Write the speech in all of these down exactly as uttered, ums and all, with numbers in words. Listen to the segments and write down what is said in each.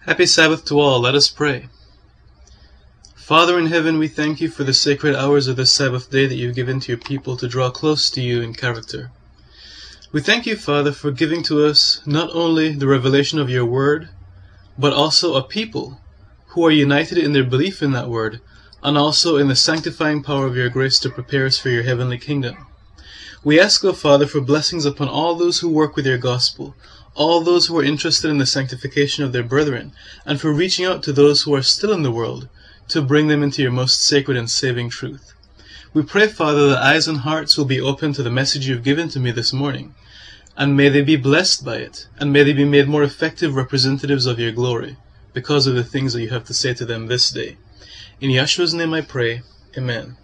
Happy Sabbath to all. Let us pray. Father in heaven, we thank you for the sacred hours of this Sabbath day that you've given to your people to draw close to you in character. We thank you, Father, for giving to us not only the revelation of your word, but also a people who are united in their belief in that word, and also in the sanctifying power of your grace to prepare us for your heavenly kingdom. We ask, O Father, for blessings upon all those who work with your gospel, all those who are interested in the sanctification of their brethren, and for reaching out to those who are still in the world, to bring them into your most sacred and saving truth. We pray, Father, that eyes and hearts will be open to the message you've given to me this morning, and may they be blessed by it, and may they be made more effective representatives of your glory, because of the things that you have to say to them this day. In Yeshua's name I pray, Amen.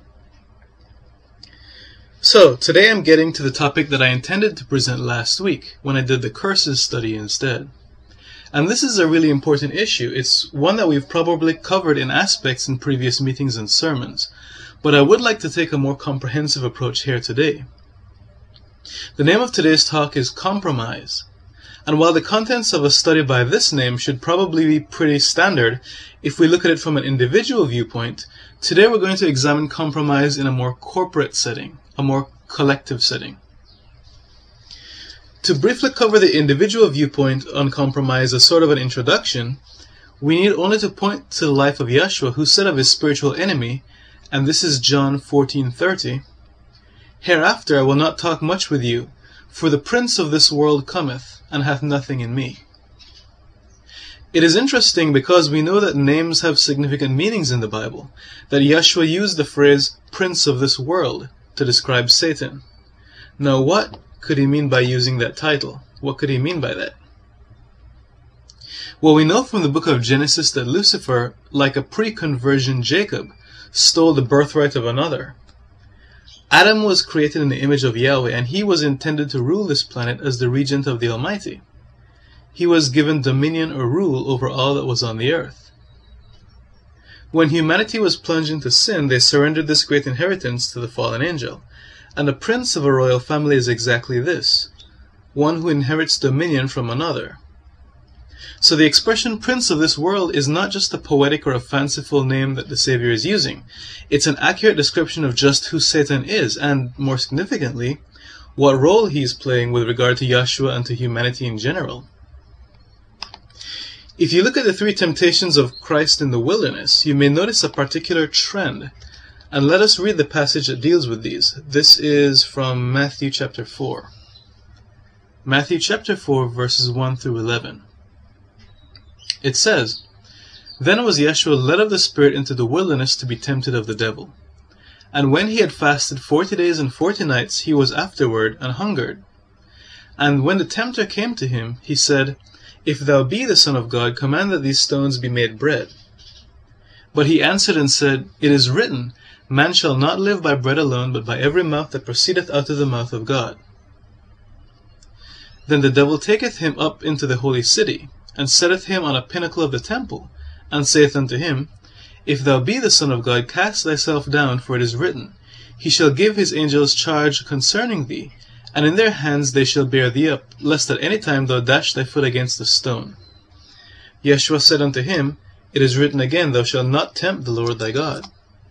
So, today I'm getting to the topic that I intended to present last week, when I did the curses study instead. And this is a really important issue. It's one that we've probably covered in aspects in previous meetings and sermons, but I would like to take a more comprehensive approach here today. The name of today's talk is Compromise. And while the contents of a study by this name should probably be pretty standard, if we look at it from an individual viewpoint, today we're going to examine compromise in a more corporate setting, a more collective setting. To briefly cover the individual viewpoint on compromise as sort of an introduction, we need only to point to the life of Yeshua, who said of his spiritual enemy, and this is John fourteen thirty, "Hereafter I will not talk much with you, for the prince of this world cometh, and hath nothing in me." It is interesting because we know that names have significant meanings in the Bible, that Yeshua used the phrase prince of this world to describe Satan. Now what could he mean by using that title? What could he mean by that? Well, we know from the book of Genesis that Lucifer, like a pre-conversion Jacob, stole the birthright of another. Adam was created in the image of Yahweh, and he was intended to rule this planet as the regent of the Almighty. He was given dominion or rule over all that was on the earth. When humanity was plunged into sin, they surrendered this great inheritance to the fallen angel. And a prince of a royal family is exactly this, one who inherits dominion from another. So the expression prince of this world is not just a poetic or a fanciful name that the Savior is using. It's an accurate description of just who Satan is, and, more significantly, what role he is playing with regard to Yeshua and to humanity in general. If you look at the three temptations of Christ in the wilderness, you may notice a particular trend. And let us read the passage that deals with these. This is from Matthew chapter four. Matthew chapter four, verses one through eleven. It says, "Then was Yeshua led of the Spirit into the wilderness to be tempted of the devil. And when he had fasted forty days and forty nights, he was afterward and hungered. And when the tempter came to him, he said, If thou be the Son of God, command that these stones be made bread. But he answered and said, It is written, Man shall not live by bread alone, but by every mouth that proceedeth out of the mouth of God. Then the devil taketh him up into the holy city, and setteth him on a pinnacle of the temple, and saith unto him, If thou be the Son of God, cast thyself down, for it is written, He shall give his angels charge concerning thee, and in their hands they shall bear thee up, lest at any time thou dash thy foot against a stone. Yeshua said unto him, It is written again, Thou shalt not tempt the Lord thy God.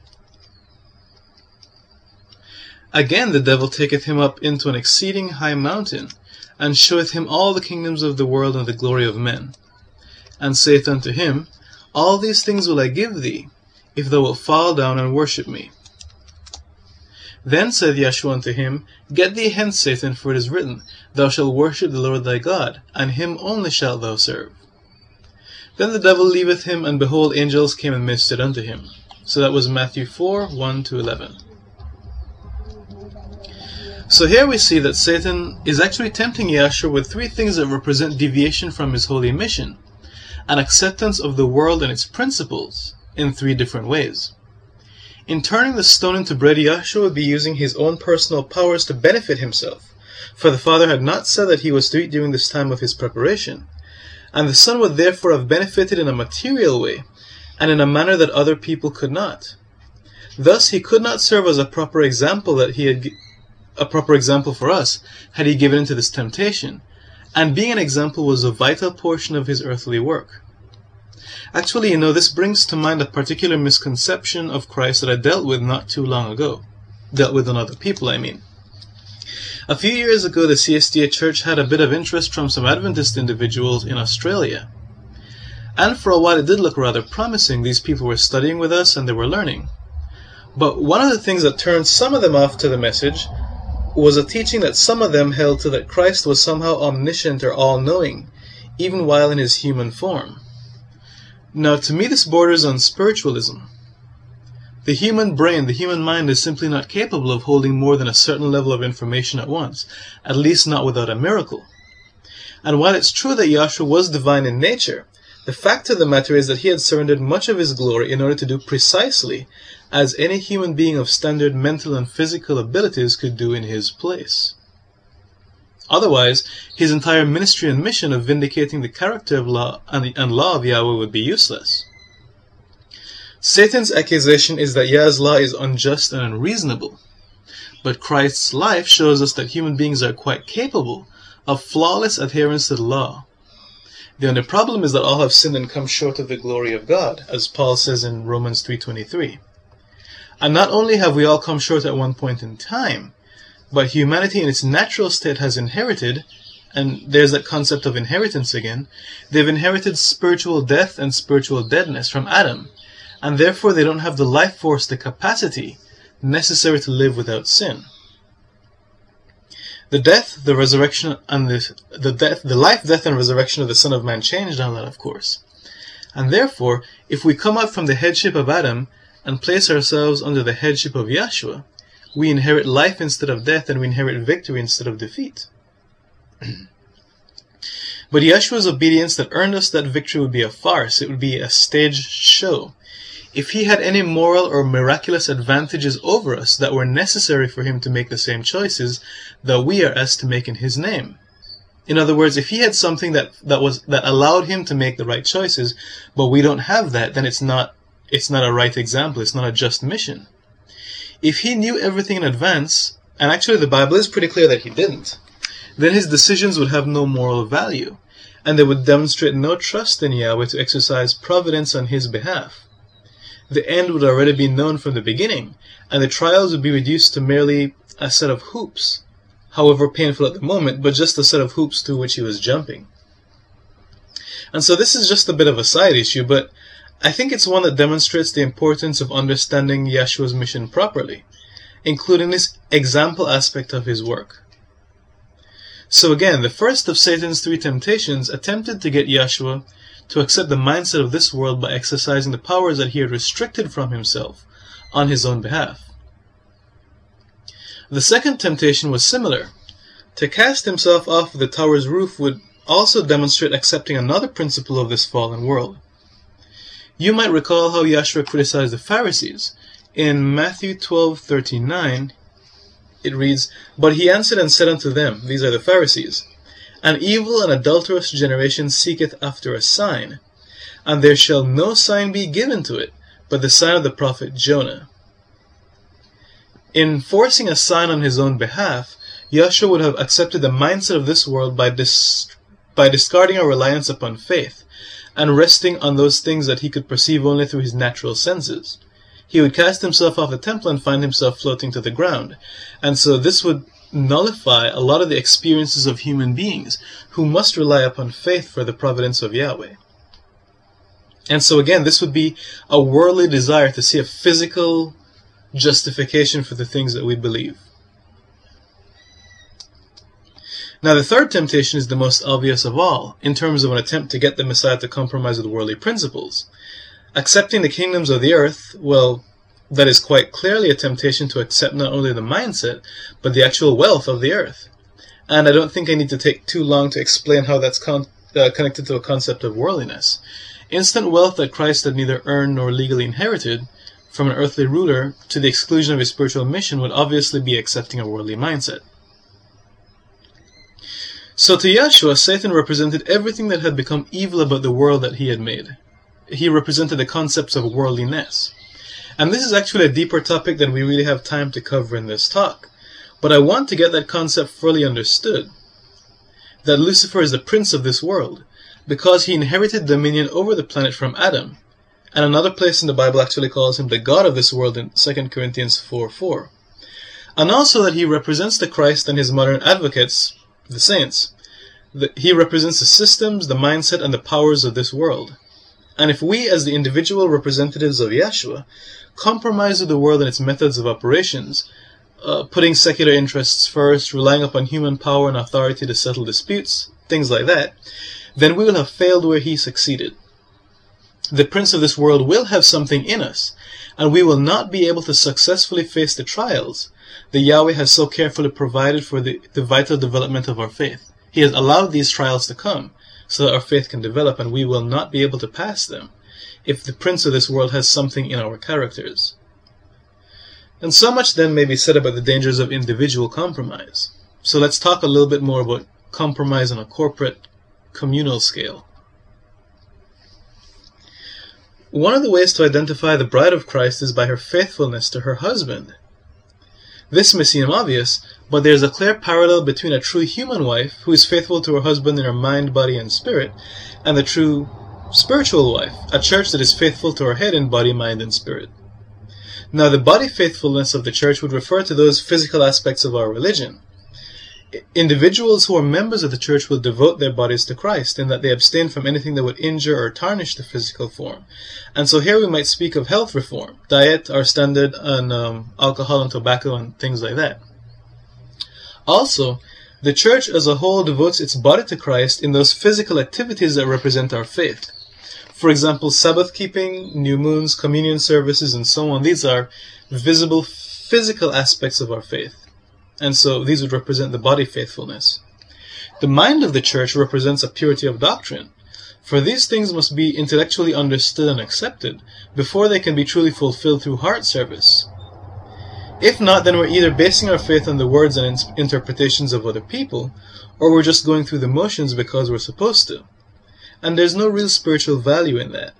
Again the devil taketh him up into an exceeding high mountain, and showeth him all the kingdoms of the world and the glory of men, and saith unto him, All these things will I give thee, if thou wilt fall down and worship me. Then said Yeshua unto him, Get thee hence, Satan, for it is written, Thou shalt worship the Lord thy God, and him only shalt thou serve. Then the devil leaveth him, and behold, angels came and ministered unto him. So that was Matthew four, one to eleven. So here we see that Satan is actually tempting Yeshua with three things that represent deviation from his holy mission, an acceptance of the world and its principles in three different ways. In turning the stone into bread, Yeshua would be using his own personal powers to benefit himself, for the Father had not said that he was to eat during this time of his preparation, and the Son would therefore have benefited in a material way, and in a manner that other people could not. Thus he could not serve as a proper example that he had a proper example for us had he given into this temptation, and being an example was a vital portion of his earthly work. Actually, you know, this brings to mind a particular misconception of Christ that I dealt with not too long ago. Dealt with on other people, I mean. A few years ago, the C S D A Church had a bit of interest from some Adventist individuals in Australia. And for a while it did look rather promising. These people were studying with us and they were learning. But one of the things that turned some of them off to the message was a teaching that some of them held to, that Christ was somehow omniscient or all-knowing, even while in his human form. Now, to me this borders on spiritualism. The human brain, the human mind, is simply not capable of holding more than a certain level of information at once, at least not without a miracle. And while it's true that Yahshua was divine in nature, the fact of the matter is that he had surrendered much of his glory in order to do precisely as any human being of standard mental and physical abilities could do in his place. Otherwise, his entire ministry and mission of vindicating the character of law and, and law of Yahweh would be useless. Satan's accusation is that Yah's law is unjust and unreasonable. But Christ's life shows us that human beings are quite capable of flawless adherence to the law. The only problem is that all have sinned and come short of the glory of God, as Paul says in Romans three twenty-three. And not only have we all come short at one point in time, but humanity in its natural state has inherited, and there's that concept of inheritance again, they've inherited spiritual death and spiritual deadness from Adam, and therefore they don't have the life force, the capacity necessary to live without sin. The death, the resurrection, and the, the death, the life, death, and resurrection of the Son of Man changed all that, of course. And therefore, if we come out from the headship of Adam and place ourselves under the headship of Yahshua, we inherit life instead of death, and we inherit victory instead of defeat. But Yahshua's obedience that earned us that victory would be a farce. It would be a staged show. If he had any moral or miraculous advantages over us that were necessary for him to make the same choices that we are asked to make in his name. In other words, if he had something that, that was that allowed him to make the right choices, but we don't have that, then it's not it's not a right example, it's not a just mission. If he knew everything in advance, and actually the Bible is pretty clear that he didn't, then his decisions would have no moral value, and they would demonstrate no trust in Yahweh to exercise providence on his behalf. The end would already be known from the beginning, and the trials would be reduced to merely a set of hoops, however painful at the moment, but just a set of hoops to which he was jumping. And so this is just a bit of a side issue, but I think it's one that demonstrates the importance of understanding Yahshua's mission properly, including this example aspect of his work. So again, the first of Satan's three temptations attempted to get Yahshua to accept the mindset of this world by exercising the powers that he had restricted from himself on his own behalf. The second temptation was similar. To cast himself off of the tower's roof would also demonstrate accepting another principle of this fallen world. You might recall how Yahshua criticized the Pharisees. In Matthew twelve thirty-nine, it reads, "But he answered and said unto them," these are the Pharisees, "An evil and adulterous generation seeketh after a sign, and there shall no sign be given to it, but the sign of the prophet Jonah." In forcing a sign on his own behalf, Yahshua would have accepted the mindset of this world by, dis by discarding a reliance upon faith, and resting on those things that he could perceive only through his natural senses. He would cast himself off the temple and find himself floating to the ground, and so this would nullify a lot of the experiences of human beings who must rely upon faith for the providence of Yahweh. And so again, this would be a worldly desire to see a physical justification for the things that we believe. Now the third temptation is the most obvious of all, in terms of an attempt to get the Messiah to compromise with worldly principles. Accepting the kingdoms of the earth, well, that is quite clearly a temptation to accept not only the mindset, but the actual wealth of the earth. And I don't think I need to take too long to explain how that's con uh, connected to a concept of worldliness. Instant wealth that Christ had neither earned nor legally inherited from an earthly ruler to the exclusion of his spiritual mission would obviously be accepting a worldly mindset. So to Yahshua, Satan represented everything that had become evil about the world that he had made. He represented the concepts of worldliness. And this is actually a deeper topic than we really have time to cover in this talk. But I want to get that concept fully understood. That Lucifer is the prince of this world, because he inherited dominion over the planet from Adam. And another place in the Bible actually calls him the God of this world in Second Corinthians four four. And also that he represents the Christ and his modern advocates, the saints. That he represents the systems, the mindset, and the powers of this world. And if we, as the individual representatives of Yahshua, compromise with the world and its methods of operations, uh, putting secular interests first, relying upon human power and authority to settle disputes, things like that, then we will have failed where he succeeded. The prince of this world will have something in us, and we will not be able to successfully face the trials that Yahweh has so carefully provided for the, the vital development of our faith. He has allowed these trials to come so that our faith can develop, and we will not be able to pass them if the prince of this world has something in our characters. And so much then may be said about the dangers of individual compromise. So let's talk a little bit more about compromise on a corporate, communal scale. One of the ways to identify the bride of Christ is by her faithfulness to her husband. This may seem obvious, but there is a clear parallel between a true human wife, who is faithful to her husband in her mind, body, and spirit, and the true spiritual wife, a church that is faithful to her head in body, mind, and spirit. Now, the body faithfulness of the church would refer to those physical aspects of our religion. Individuals who are members of the church will devote their bodies to Christ, in that they abstain from anything that would injure or tarnish the physical form. And so here we might speak of health reform, diet, our standard on um, alcohol and tobacco and things like that. Also, the church as a whole devotes its body to Christ in those physical activities that represent our faith. For example, Sabbath keeping, new moons, communion services, and so on. These are visible physical aspects of our faith. And so these would represent the body faithfulness. The mind of the church represents a purity of doctrine, for these things must be intellectually understood and accepted before they can be truly fulfilled through heart service. If not, then we're either basing our faith on the words and interpretations of other people, or we're just going through the motions because we're supposed to. And there's no real spiritual value in that.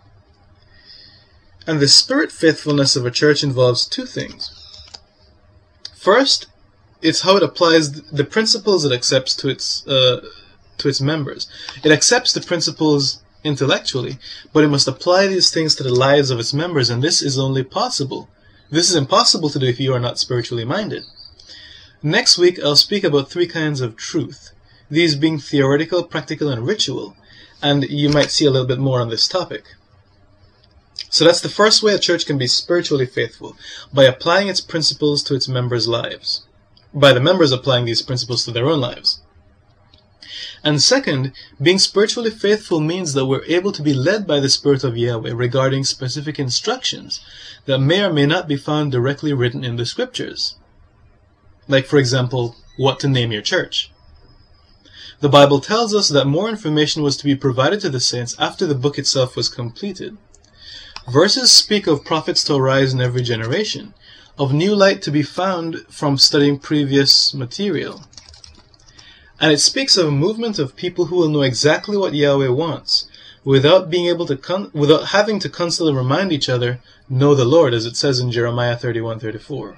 And the spirit faithfulness of a church involves two things. First, it's how it applies the principles it accepts to its uh, to its members. It accepts the principles intellectually, but it must apply these things to the lives of its members, and this is only possible. This is impossible to do if you are not spiritually minded. Next week, I'll speak about three kinds of truth, these being theoretical, practical, and ritual, and you might see a little bit more on this topic. So that's the first way a church can be spiritually faithful, by applying its principles to its members' lives. By the members applying these principles to their own lives. And second, being spiritually faithful means that we're able to be led by the Spirit of Yahweh regarding specific instructions that may or may not be found directly written in the Scriptures. Like, for example, what to name your church. The Bible tells us that more information was to be provided to the saints after the book itself was completed. Verses speak of prophets to arise in every generation, of new light to be found from studying previous material. And it speaks of a movement of people who will know exactly what Yahweh wants, without being able to con without having to constantly remind each other, know the Lord, as it says in Jeremiah thirty-one thirty-four.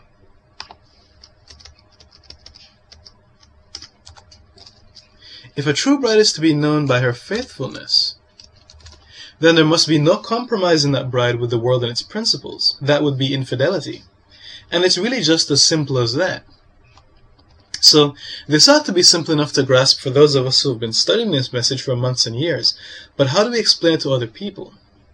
If a true bride is to be known by her faithfulness, then there must be no compromise in that bride with the world and its principles. That would be infidelity. And it's really just as simple as that. So, this ought to be simple enough to grasp for those of us who have been studying this message for months and years. But how do we explain it to other people?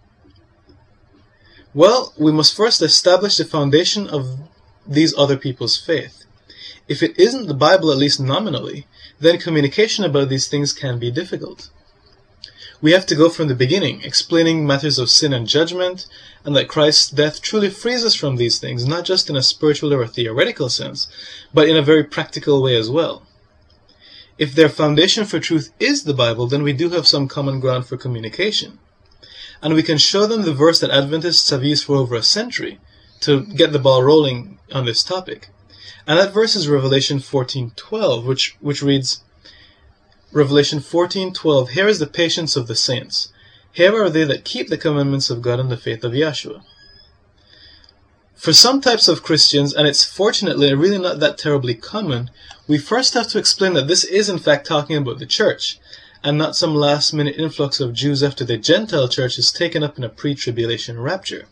Well, we must first establish the foundation of these other people's faith. If it isn't the Bible, at least nominally, then communication about these things can be difficult. We have to go from the beginning, explaining matters of sin and judgment, and that Christ's death truly frees us from these things, not just in a spiritual or a theoretical sense, but in a very practical way as well. If their foundation for truth is the Bible, then we do have some common ground for communication. And we can show them the verse that Adventists have used for over a century to get the ball rolling on this topic. And that verse is Revelation fourteen twelve, which, which reads, Revelation fourteen twelve, here is the patience of the saints. Here are they that keep the commandments of God and the faith of Yahshua. For some types of Christians, and it's fortunately really not that terribly common, we first have to explain that this is in fact talking about the church, and not some last-minute influx of Jews after the Gentile church is taken up in a pre-tribulation rapture.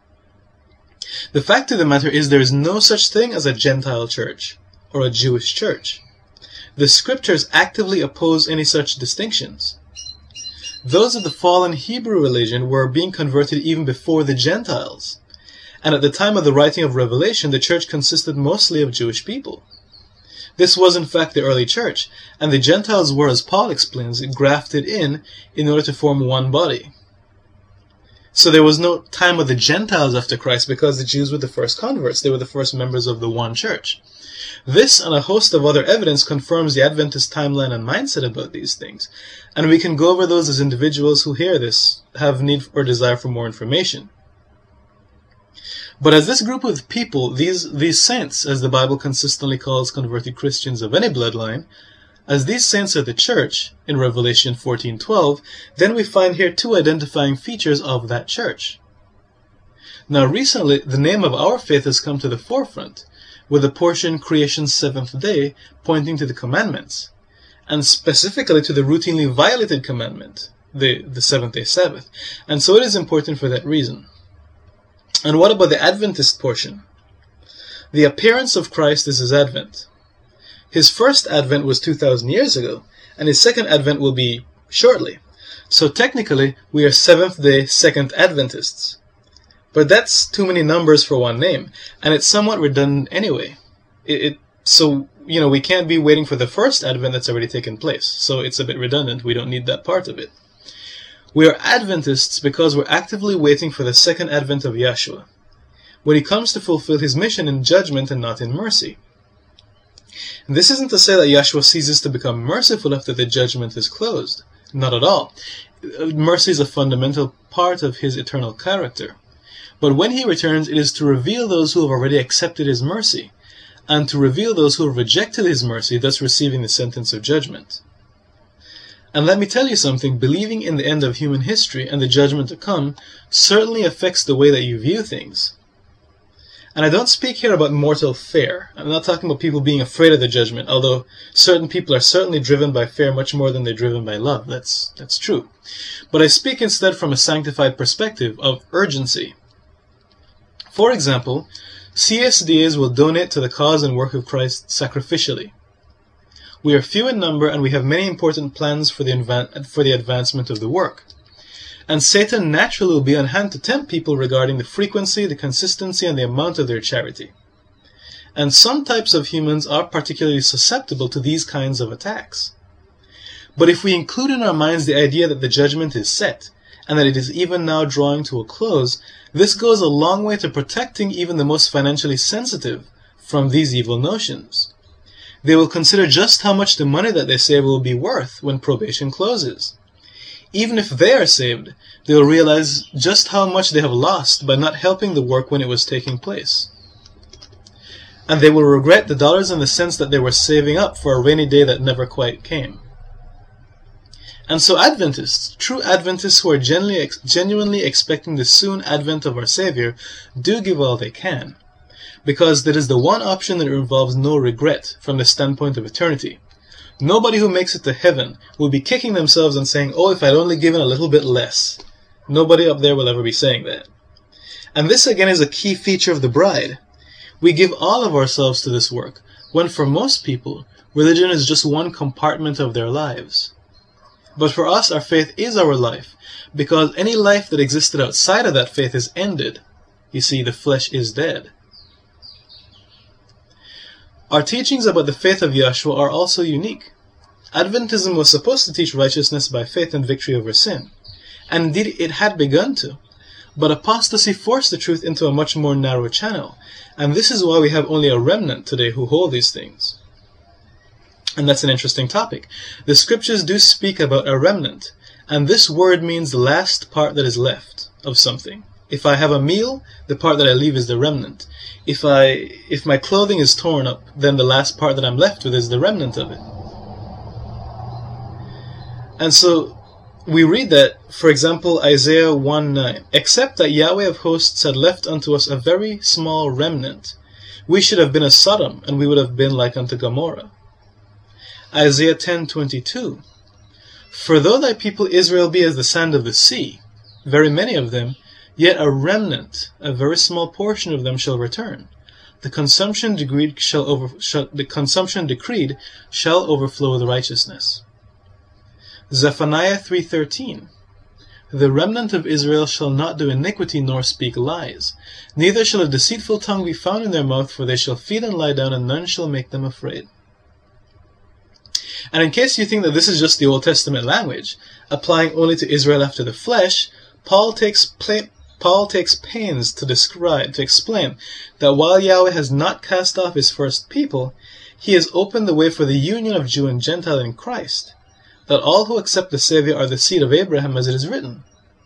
The fact of the matter is there is no such thing as a Gentile church or a Jewish church. The scriptures actively oppose any such distinctions. Those of the fallen Hebrew religion were being converted even before the Gentiles, and at the time of the writing of Revelation, the church consisted mostly of Jewish people. This was in fact the early church, and the Gentiles were, as Paul explains, grafted in in order to form one body. So there was no time of the Gentiles after Christ because the Jews were the first converts. They were the first members of the one church. This and a host of other evidence confirms the Adventist timeline and mindset about these things. And we can go over those as individuals who hear this have need or desire for more information. But as this group of people, these, these saints, as the Bible consistently calls converted Christians of any bloodline, as these saints are the church, in Revelation fourteen twelve, then we find here two identifying features of that church. Now recently, the name of our faith has come to the forefront, with the portion Creation's Seventh Day pointing to the commandments, and specifically to the routinely violated commandment, the, the seventh day Sabbath. And so it is important for that reason. And what about the Adventist portion? The appearance of Christ is his advent. His first advent was two thousand years ago, and his second advent will be shortly. So technically, we are Seventh Day Second Adventists. But that's too many numbers for one name, and it's somewhat redundant anyway. It, it So, you know, we can't be waiting for the first advent that's already taken place. So it's a bit redundant. We don't need that part of it. We are Adventists because we're actively waiting for the second advent of Yahshua, when he comes to fulfill his mission in judgment and not in mercy. And this isn't to say that Yahshua ceases to become merciful after the judgment is closed. Not at all. Mercy is a fundamental part of his eternal character. But when he returns, it is to reveal those who have already accepted his mercy, and to reveal those who have rejected his mercy, thus receiving the sentence of judgment. And let me tell you something, believing in the end of human history and the judgment to come certainly affects the way that you view things. And I don't speak here about mortal fear. I'm not talking about people being afraid of the judgment, although certain people are certainly driven by fear much more than they're driven by love. That's, that's true. But I speak instead from a sanctified perspective of urgency. For example, C S D As will donate to the cause and work of Christ sacrificially. We are few in number and we have many important plans for the, for the advancement of the work. And Satan naturally will be on hand to tempt people regarding the frequency, the consistency, and the amount of their charity. And some types of humans are particularly susceptible to these kinds of attacks. But if we include in our minds the idea that the judgment is set, and that it is even now drawing to a close, this goes a long way to protecting even the most financially sensitive from these evil notions. They will consider just how much the money that they save will be worth when probation closes. Even if they are saved, they will realize just how much they have lost by not helping the work when it was taking place. And they will regret the dollars and the cents that they were saving up for a rainy day that never quite came. And so Adventists, true Adventists who are genuinely, genuinely expecting the soon advent of our Savior, do give all they can, because that is the one option that involves no regret from the standpoint of eternity. Nobody who makes it to heaven will be kicking themselves and saying, oh, if I'd only given a little bit less. Nobody up there will ever be saying that. And this again is a key feature of the bride. We give all of ourselves to this work, when for most people, religion is just one compartment of their lives. But for us, our faith is our life, because any life that existed outside of that faith is ended. You see, the flesh is dead. Our teachings about the faith of Yahshua are also unique. Adventism was supposed to teach righteousness by faith and victory over sin. And indeed it had begun to. But apostasy forced the truth into a much more narrow channel. And this is why we have only a remnant today who hold these things. And that's an interesting topic. The scriptures do speak about a remnant. And this word means the last part that is left of something. If I have a meal, the part that I leave is the remnant. If I, if my clothing is torn up, then the last part that I'm left with is the remnant of it. And so, we read that, for example, Isaiah one nine, except that Yahweh of hosts had left unto us a very small remnant, we should have been as Sodom, and we would have been like unto Gomorrah. Isaiah ten twenty-two, For though thy people Israel be as the sand of the sea, very many of them, yet a remnant, a very small portion of them shall return. The consumption decreed shall over, shall, the consumption decreed shall overflow with righteousness. Zephaniah three thirteen. The remnant of Israel shall not do iniquity nor speak lies, neither shall a deceitful tongue be found in their mouth, for they shall feed and lie down, and none shall make them afraid. And in case you think that this is just the Old Testament language, applying only to Israel after the flesh, Paul takes pla- Paul takes pains to describe, to explain that while Yahweh has not cast off his first people, he has opened the way for the union of Jew and Gentile in Christ, that all who accept the Savior are the seed of Abraham, as it is written.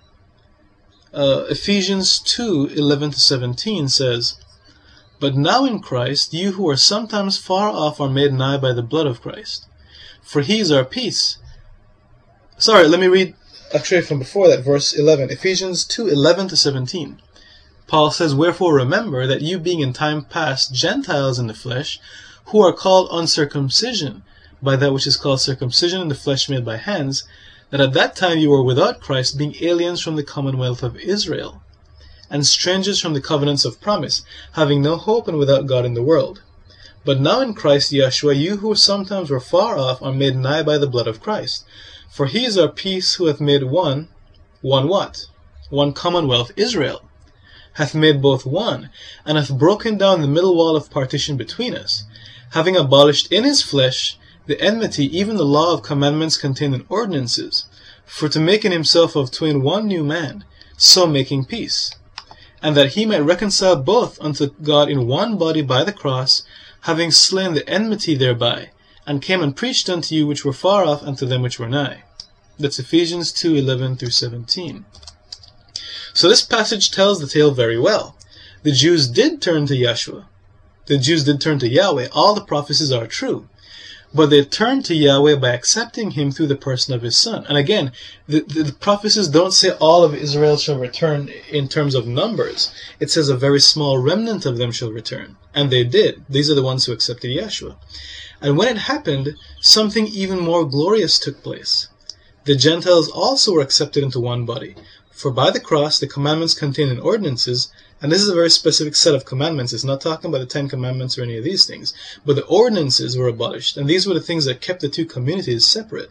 Uh, Ephesians two eleven to seventeen says, But now in Christ, you who are sometimes far off are made nigh by the blood of Christ. For he is our peace. Sorry, let me read actually from before that, verse eleven. Ephesians two eleven to seventeen. Paul says, Wherefore remember that you being in time past Gentiles in the flesh, who are called uncircumcision, by that which is called circumcision in the flesh made by hands, that at that time you were without Christ, being aliens from the commonwealth of Israel, and strangers from the covenants of promise, having no hope and without God in the world. But now in Christ Yeshua, you who sometimes were far off are made nigh by the blood of Christ. For he is our peace, who hath made one, one what? One commonwealth, Israel, hath made both one, and hath broken down the middle wall of partition between us, having abolished in his flesh the enmity, even the law of commandments contained in ordinances, for to make in himself of twain one new man, so making peace, and that he might reconcile both unto God in one body by the cross, having slain the enmity thereby, and came and preached unto you which were far off, unto them which were nigh. That's Ephesians two eleven through seventeen. So this passage tells the tale very well. The Jews did turn to Yeshua. The Jews did turn to Yahweh. All the prophecies are true. But they turned to Yahweh by accepting him through the person of his Son. And again, the, the, the prophecies don't say all of Israel shall return in terms of numbers. It says a very small remnant of them shall return. And they did. These are the ones who accepted Yeshua. And when it happened, something even more glorious took place. The Gentiles also were accepted into one body. For by the cross, the commandments contained in ordinances, and this is a very specific set of commandments. It's not talking about the Ten Commandments or any of these things. But the ordinances were abolished, and these were the things that kept the two communities separate.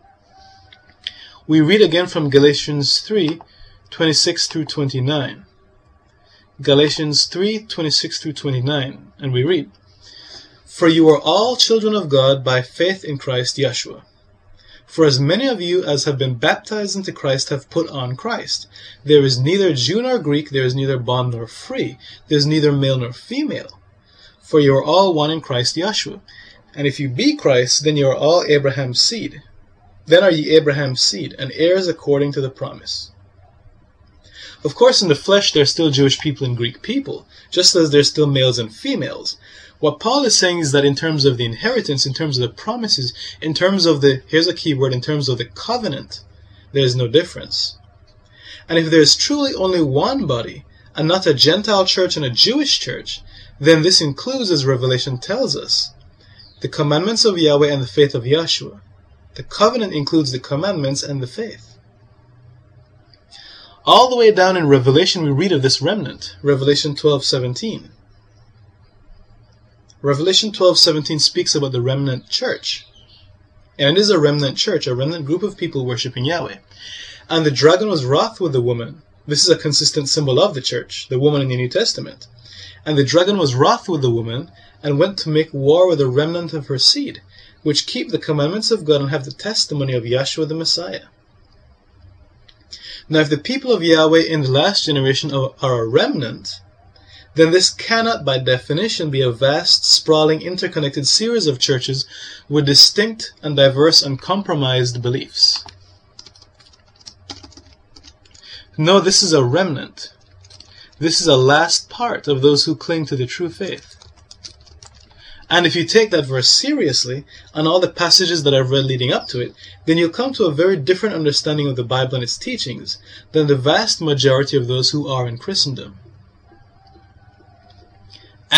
We read again from Galatians three twenty-six through twenty-nine. Galatians three twenty-six through twenty-nine, and we read, For you are all children of God by faith in Christ Yeshua. For as many of you as have been baptized into Christ have put on Christ. There is neither Jew nor Greek, there is neither bond nor free, there is neither male nor female. For you are all one in Christ Yeshua. And if you be Christ, then you are all Abraham's seed. Then are ye Abraham's seed, and heirs according to the promise. Of course, in the flesh there are still Jewish people and Greek people, just as there are still males and females. What Paul is saying is that in terms of the inheritance, in terms of the promises, in terms of the, here's a key word, in terms of the covenant, there is no difference. And if there is truly only one body, and not a Gentile church and a Jewish church, then this includes, as Revelation tells us, the commandments of Yahweh and the faith of Yeshua. The covenant includes the commandments and the faith. All the way down in Revelation we read of this remnant, Revelation twelve seventeen. Revelation twelve seventeen speaks about the remnant church. And it is a remnant church, a remnant group of people worshipping Yahweh. And the dragon was wroth with the woman. This is a consistent symbol of the church, the woman in the New Testament. And the dragon was wroth with the woman, and went to make war with the remnant of her seed, which keep the commandments of God and have the testimony of Yeshua the Messiah. Now if the people of Yahweh in the last generation are a remnant, then this cannot by definition be a vast, sprawling, interconnected series of churches with distinct and diverse and compromised beliefs. No, this is a remnant. This is a last part of those who cling to the true faith. And if you take that verse seriously, and all the passages that I've read leading up to it, then you'll come to a very different understanding of the Bible and its teachings than the vast majority of those who are in Christendom.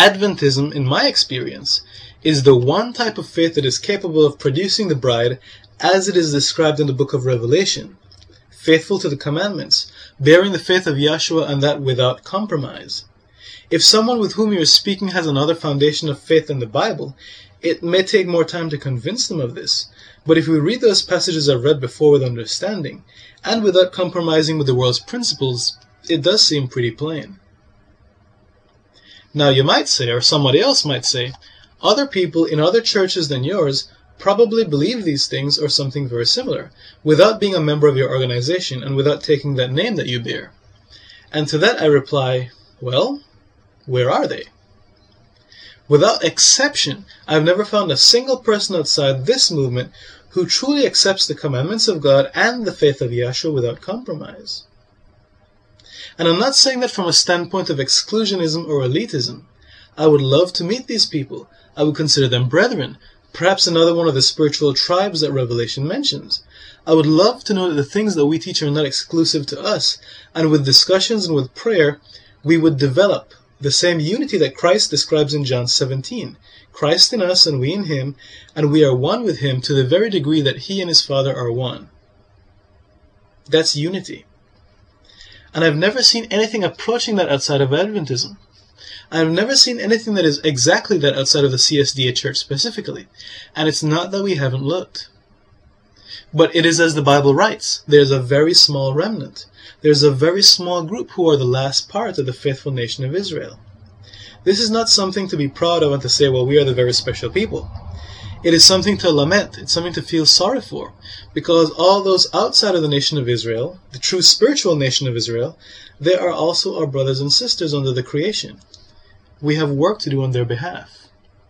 Adventism, in my experience, is the one type of faith that is capable of producing the bride as it is described in the book of Revelation, faithful to the commandments, bearing the faith of Yahshua, and that without compromise. If someone with whom you are speaking has another foundation of faith than the Bible, it may take more time to convince them of this. But if we read those passages I've read before with understanding, and without compromising with the world's principles, it does seem pretty plain. Now you might say, or somebody else might say, other people in other churches than yours probably believe these things or something very similar, without being a member of your organization and without taking that name that you bear. And to that I reply, well, where are they? Without exception, I've never found a single person outside this movement who truly accepts the commandments of God and the faith of Yahshua without compromise. And I'm not saying that from a standpoint of exclusionism or elitism. I would love to meet these people. I would consider them brethren, perhaps another one of the spiritual tribes that Revelation mentions. I would love to know that the things that we teach are not exclusive to us, and with discussions and with prayer, we would develop the same unity that Christ describes in John seventeen. Christ in us and we in him, and we are one with him to the very degree that he and his Father are one. That's unity. And I've never seen anything approaching that outside of Adventism. I've never seen anything that is exactly that outside of the C S D A Church specifically. And it's not that we haven't looked. But it is as the Bible writes, there's a very small remnant. There's a very small group who are the last part of the faithful nation of Israel. This is not something to be proud of and to say, well, we are the very special people. It is something to lament. It's something to feel sorry for. Because all those outside of the nation of Israel, the true spiritual nation of Israel, they are also our brothers and sisters under the creation. We have work to do on their behalf.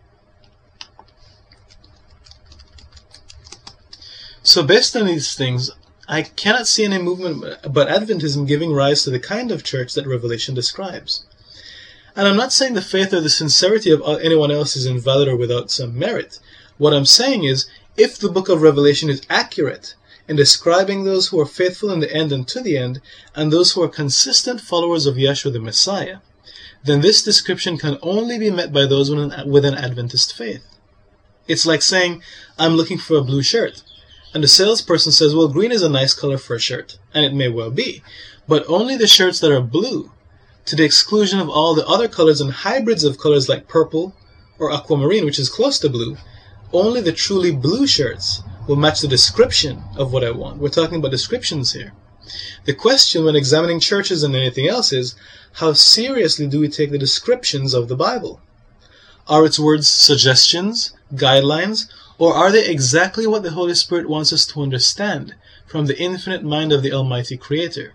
So based on these things, I cannot see any movement but Adventism giving rise to the kind of church that Revelation describes. And I'm not saying the faith or the sincerity of anyone else is invalid or without some merit. What I'm saying is, if the book of Revelation is accurate in describing those who are faithful in the end and to the end, and those who are consistent followers of Yahshua the Messiah, then this description can only be met by those with an Adventist faith. It's like saying, I'm looking for a blue shirt. And the salesperson says, well, green is a nice color for a shirt. And it may well be. But only the shirts that are blue, to the exclusion of all the other colors and hybrids of colors like purple or aquamarine, which is close to blue, only the truly blue shirts will match the description of what I want. We're talking about descriptions here. The question when examining churches and anything else is, how seriously do we take the descriptions of the Bible? Are its words suggestions, guidelines, or are they exactly what the Holy Spirit wants us to understand from the infinite mind of the Almighty Creator?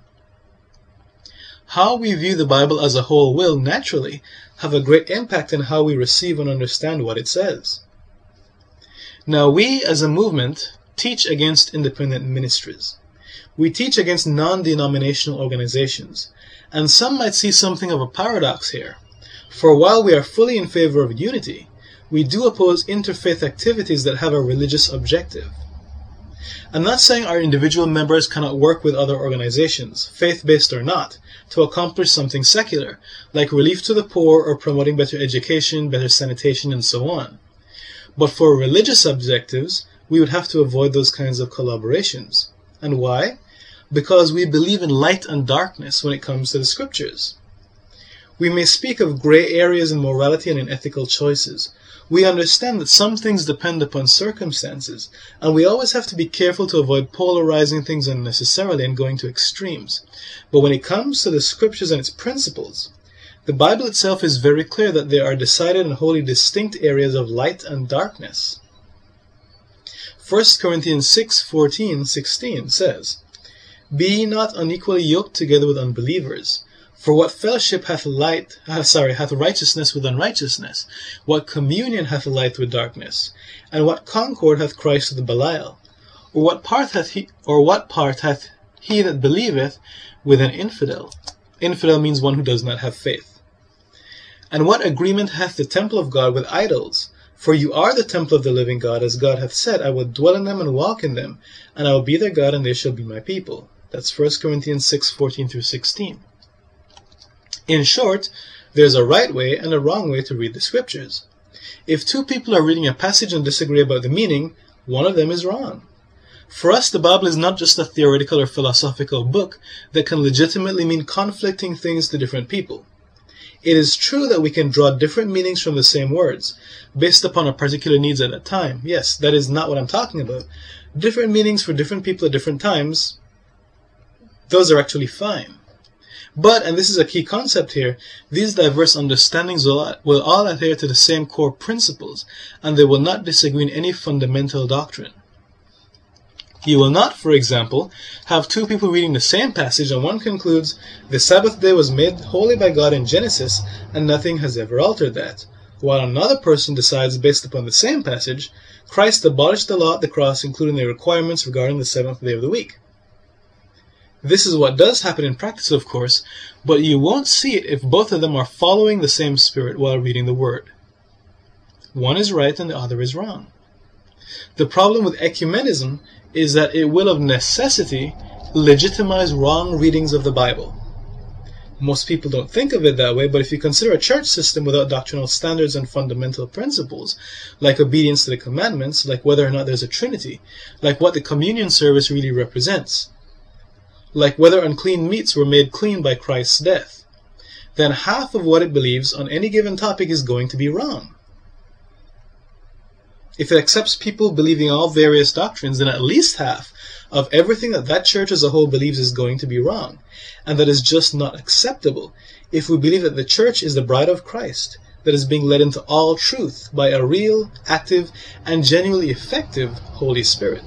How we view the Bible as a whole will, naturally, have a great impact on how we receive and understand what it says. Now we, as a movement, teach against independent ministries. We teach against non-denominational organizations, and some might see something of a paradox here. For while we are fully in favor of unity, we do oppose interfaith activities that have a religious objective. I'm not saying our individual members cannot work with other organizations, faith-based or not, to accomplish something secular, like relief to the poor or promoting better education, better sanitation, and so on. But for religious objectives, we would have to avoid those kinds of collaborations. And why? Because we believe in light and darkness when it comes to the scriptures. We may speak of gray areas in morality and in ethical choices. We understand that some things depend upon circumstances, and we always have to be careful to avoid polarizing things unnecessarily and going to extremes. But when it comes to the scriptures and its principles, the Bible itself is very clear that there are decided and wholly distinct areas of light and darkness. First Corinthians six fourteen sixteen says, Be ye not unequally yoked together with unbelievers. For what fellowship hath light, uh, sorry, hath righteousness with unrighteousness? What communion hath light with darkness? And what concord hath Christ with Belial? Or what part hath he, or what part hath he that believeth with an infidel? Infidel means one who does not have faith. And what agreement hath the temple of God with idols? For you are the temple of the living God, as God hath said, I will dwell in them and walk in them, and I will be their God, and they shall be my people. That's First Corinthians six fourteen through sixteen. In short, there's a right way and a wrong way to read the scriptures. If two people are reading a passage and disagree about the meaning, one of them is wrong. For us, the Bible is not just a theoretical or philosophical book that can legitimately mean conflicting things to different people. It is true that we can draw different meanings from the same words, based upon our particular needs at that time. Yes, that is not what I'm talking about. Different meanings for different people at different times, those are actually fine. But, and this is a key concept here, these diverse understandings will, will all adhere to the same core principles, and they will not disagree in any fundamental doctrine. You will not, for example, have two people reading the same passage and one concludes, the Sabbath day was made holy by God in Genesis and nothing has ever altered that, while another person decides, based upon the same passage, Christ abolished the law at the cross, including the requirements regarding the seventh day of the week. This is what does happen in practice, of course, but you won't see it if both of them are following the same spirit while reading the Word. One is right and the other is wrong. The problem with ecumenism is that it will of necessity legitimize wrong readings of the Bible. Most people don't think of it that way, but if you consider a church system without doctrinal standards and fundamental principles, like obedience to the commandments, like whether or not there's a Trinity, like what the communion service really represents, like whether unclean meats were made clean by Christ's death, then half of what it believes on any given topic is going to be wrong. If it accepts people believing all various doctrines, then at least half of everything that that church as a whole believes is going to be wrong, and that is just not acceptable if we believe that the church is the bride of Christ that is being led into all truth by a real, active, and genuinely effective Holy Spirit.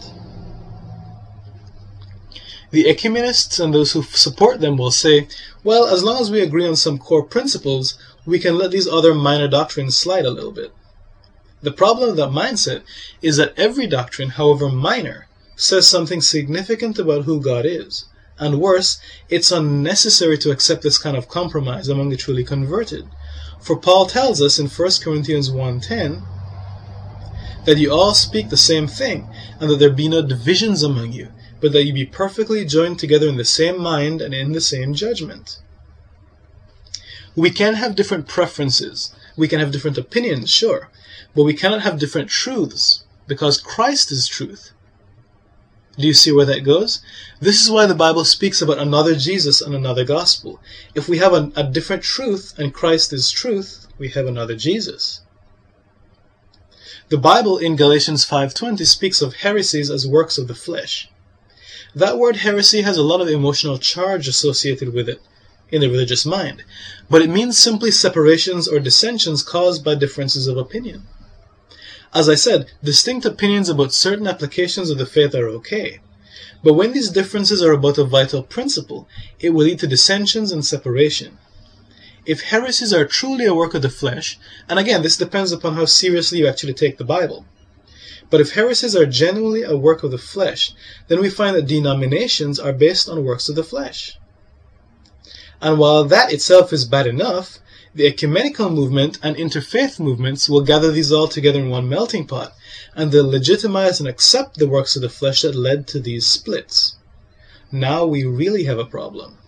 The ecumenists and those who support them will say, well, as long as we agree on some core principles, we can let these other minor doctrines slide a little bit. The problem with that mindset is that every doctrine, however minor, says something significant about who God is. And worse, it's unnecessary to accept this kind of compromise among the truly converted. For Paul tells us in First Corinthians one ten that you all speak the same thing, and that there be no divisions among you, but that you be perfectly joined together in the same mind and in the same judgment. We can have different preferences. We can have different opinions, sure, but we cannot have different truths, because Christ is truth. Do you see where that goes? This is why the Bible speaks about another Jesus and another gospel. If we have a, a different truth and Christ is truth, we have another Jesus. The Bible in Galatians five twenty speaks of heresies as works of the flesh. That word heresy has a lot of emotional charge associated with it in the religious mind, but it means simply separations or dissensions caused by differences of opinion. As I said, distinct opinions about certain applications of the faith are okay, but when these differences are about a vital principle, it will lead to dissensions and separation. If heresies are truly a work of the flesh, and again, this depends upon how seriously you actually take the Bible, but if heresies are genuinely a work of the flesh, then we find that denominations are based on works of the flesh. And while that itself is bad enough, the ecumenical movement and interfaith movements will gather these all together in one melting pot, and they'll legitimize and accept the works of the flesh that led to these splits. Now we really have a problem.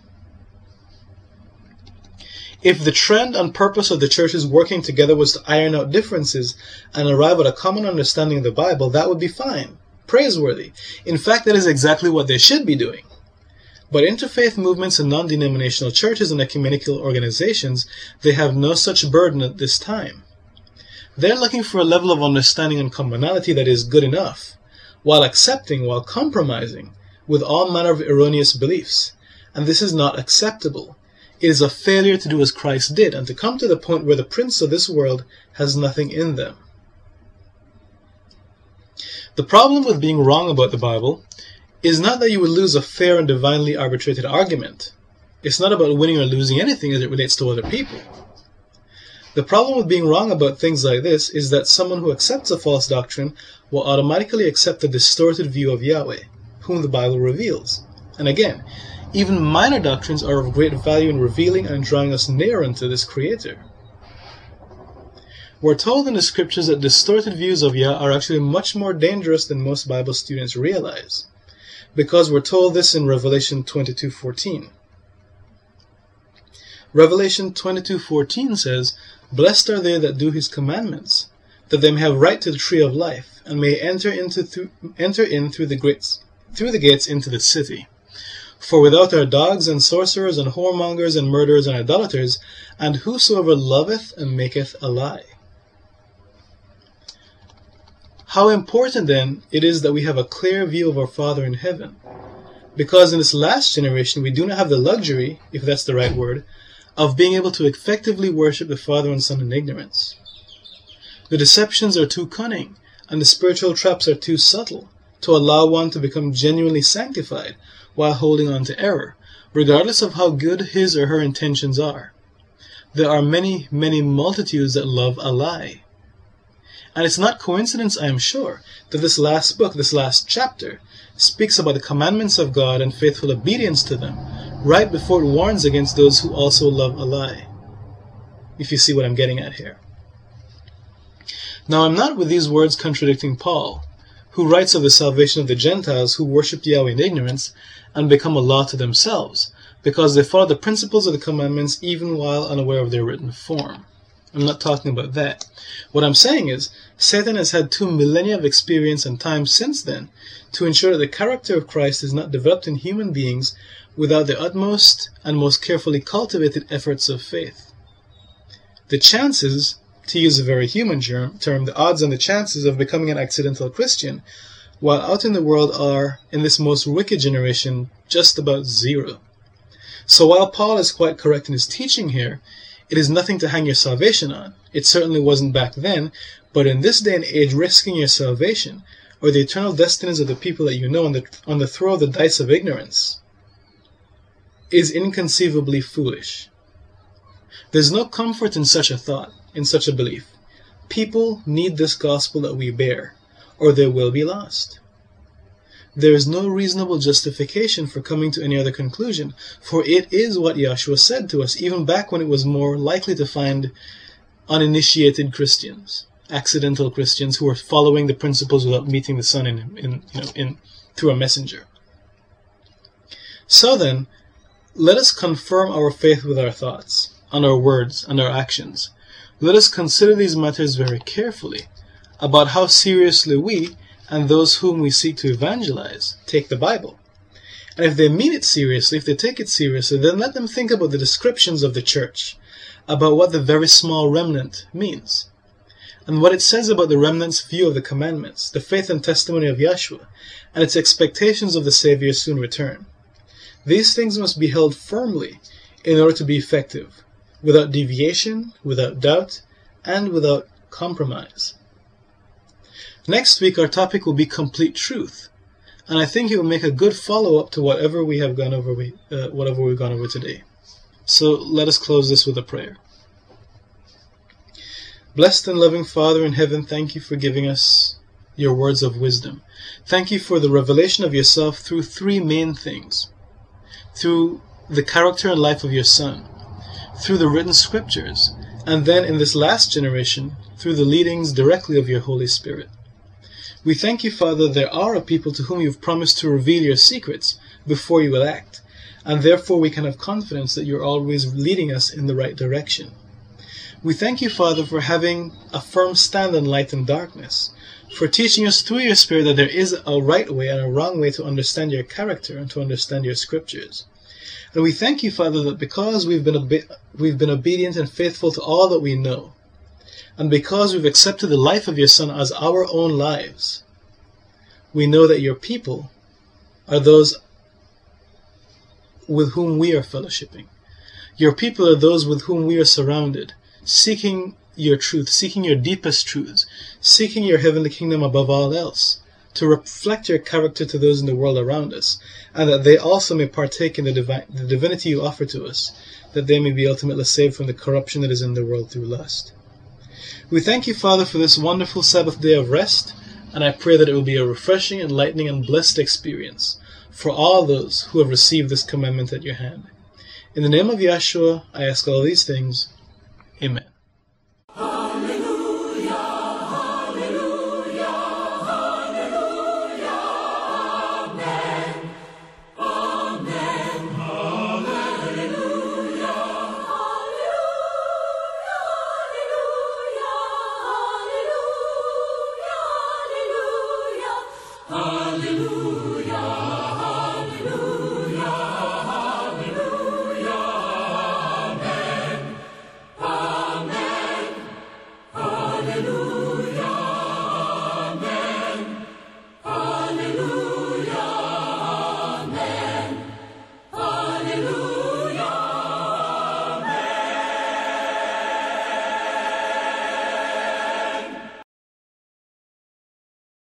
If the trend and purpose of the churches working together was to iron out differences and arrive at a common understanding of the Bible, that would be fine, praiseworthy. In fact, that is exactly what they should be doing. But interfaith movements and non-denominational churches and ecumenical organizations, they have no such burden at this time. They're looking for a level of understanding and commonality that is good enough, while accepting, while compromising, with all manner of erroneous beliefs. And this is not acceptable. It is a failure to do as Christ did, and to come to the point where the prince of this world has nothing in them. The problem with being wrong about the Bible is not that you would lose a fair and divinely arbitrated argument. It's not about winning or losing anything as it relates to other people. The problem with being wrong about things like this is that someone who accepts a false doctrine will automatically accept a distorted view of Yahweh, whom the Bible reveals. And again, even minor doctrines are of great value in revealing and drawing us nearer unto this Creator. We're told in the scriptures that distorted views of Yah are actually much more dangerous than most Bible students realize, because we're told this in Revelation twenty-two fourteen. Revelation twenty-two fourteen says, "Blessed are they that do his commandments, that they may have right to the tree of life, and may enter into through, enter in through the gates through the gates into the city. For without are dogs and sorcerers and whoremongers and murderers and idolaters, and whosoever loveth and maketh a lie. How important then it is that we have a clear view of our Father in heaven, because in this last generation we do not have the luxury, if that's the right word, of being able to effectively worship the Father and Son in ignorance. The deceptions are too cunning, and the spiritual traps are too subtle to allow one to become genuinely sanctified while holding on to error, regardless of how good his or her intentions are. There are many, many multitudes that love a lie. And it's not coincidence, I am sure, that this last book, this last chapter, speaks about the commandments of God and faithful obedience to them, right before it warns against those who also love a lie. If you see what I'm getting at here. Now, I'm not with these words contradicting Paul, who writes of the salvation of the Gentiles who worship Yahweh in ignorance and become a law to themselves, because they follow the principles of the commandments even while unaware of their written form. I'm not talking about that. What I'm saying is, Satan has had two millennia of experience and time since then to ensure that the character of Christ is not developed in human beings without the utmost and most carefully cultivated efforts of faith. The chances, to use a very human term, the odds and the chances of becoming an accidental Christian while out in the world are, in this most wicked generation, just about zero. So while Paul is quite correct in his teaching here, it is nothing to hang your salvation on. It certainly wasn't back then, but in this day and age, risking your salvation or the eternal destinies of the people that you know on the, on the throw of the dice of ignorance is inconceivably foolish. There's no comfort in such a thought, in such a belief. People need this gospel that we bear, or they will be lost. There is no reasonable justification for coming to any other conclusion, for it is what Yahshua said to us, even back when it was more likely to find uninitiated Christians, accidental Christians who were following the principles without meeting the Son in, in, you know, in, through a messenger. So then, let us confirm our faith with our thoughts, and our words, and our actions. Let us consider these matters very carefully, about how seriously we, and those whom we seek to evangelize, take the Bible. And if they mean it seriously, if they take it seriously, then let them think about the descriptions of the church, about what the very small remnant means, and what it says about the remnant's view of the commandments, the faith and testimony of Yahshua, and its expectations of the Savior's soon return. These things must be held firmly in order to be effective, without deviation, without doubt, and without compromise. Next week, our topic will be complete truth, and I think it will make a good follow-up to whatever we have gone over, uh, whatever we've gone over today. So let us close this with a prayer. Blessed and loving Father in heaven, thank you for giving us your words of wisdom. Thank you for the revelation of yourself through three main things: through the character and life of your Son, through the written scriptures, and then in this last generation, through the leadings directly of your Holy Spirit. We thank you, Father, there are a people to whom you've promised to reveal your secrets before you will act, and therefore we can have confidence that you're always leading us in the right direction. We thank you, Father, for having a firm stand on light and darkness, for teaching us through your Spirit that there is a right way and a wrong way to understand your character and to understand your scriptures. And we thank you, Father, that because we've been, obe- we've been obedient and faithful to all that we know, and because we've accepted the life of your Son as our own lives, we know that your people are those with whom we are fellowshipping. Your people are those with whom we are surrounded, seeking your truth, seeking your deepest truths, seeking your heavenly kingdom above all else, to reflect your character to those in the world around us, and that they also may partake in the, divi- the divinity you offer to us, that they may be ultimately saved from the corruption that is in the world through lust. We thank you, Father, for this wonderful Sabbath day of rest, and I pray that it will be a refreshing, enlightening, and blessed experience for all those who have received this commandment at your hand. In the name of Yahshua, I ask all these things. Amen.